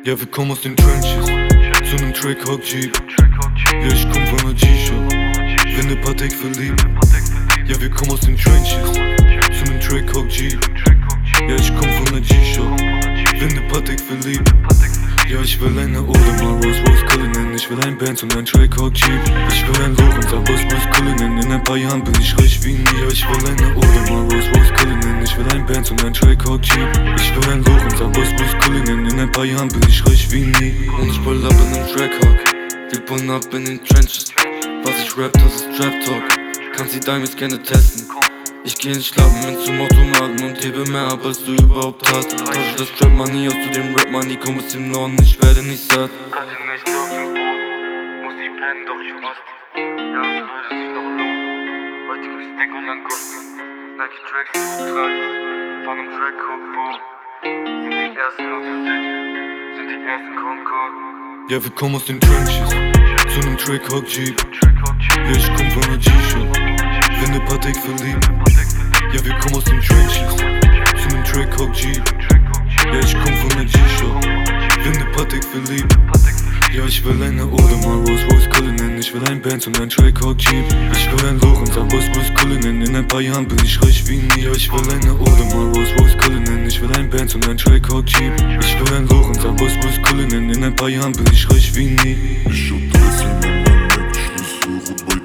Ja, wir kommen aus den Trenches, zu nem Trackhawk Jeep. Ja, ich komm von der G-Shop, bin in Patek verliebt. Ja, wir kommen aus den Trenches, zu nem Trackhawk Jeep. Ja, ich komm von der G-Shop, bin in Patek verliebt. Ja, ich will eine Audemars Rolls-Royce Cullinan. Ich will ein Benz und ein Trackhawk Jeep. Ich will ein Loch und sag Rolls-Royce Cullinan. In ein paar Jahren bin ich reich wie nie. Ja, ich will eine Audemars Rolls-Royce Cullinan. Ich will ein Benz und ein Trackhawk Jeep. Ich will ein Loch und sag Rolls-Royce Cullinan. In ein paar Jahren bin ich reich wie nie. Und ich pull up in nem Trackhawk. Wir pullen up in den Trenches. Was ich rap, das ist Trap Talk. Kannst die Diamonds gerne testen. Ich geh nicht schlafen, bin zum Automaten und hebe mehr ab, als du überhaupt hast. Tausche das Trap Money aus zu dem Rap Money, komm aus dem Norden, ich werde nicht satt. Kann die nicht auf dem Boden, muss die pennen, doch ich rast. Ja, es würde sich noch lohnen. Heute gibt's dick und dann kosten. Nike Tracks, die ich trage, von nem Trackhawk, wo sind die ersten aus der City, sind die ersten Concord. Ja, wir kommen aus den Trenches, zu nem Trackhawk Jeep. Ja, ich komm von der G-Shop, bin in Patek verliebt. Ja, wir kommen aus den Trenches, zu nem Trackhawk Jeep. Ja, ich komm von der G-Shop, bin in Patek verliebt. Ja, ich will eine Audemars Rolls-Royce Cullinan. Ich will ein Benz und ein Trackhawk Jeep. Ich will ein Loch und sag Rolls-Royce Cullinan. In ein paar Jahren bin ich reich wie nie. Ja, ich will eine Audemars Rolls-Royce Cullinan. Ich will ein Benz und ein Trackhawk Jeep. Ich will ein Loch und sag Rolls-Royce Cullinan. In ein paar Jahren bin ich reich wie nie. Ich hab 13 in meinem Schlüssel, rot bei